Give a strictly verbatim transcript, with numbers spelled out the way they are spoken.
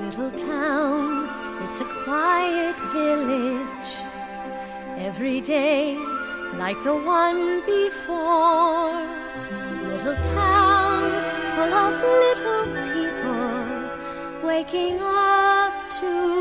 little town, it's a quiet village. Every day, like the one before. Little town full of little people waking up to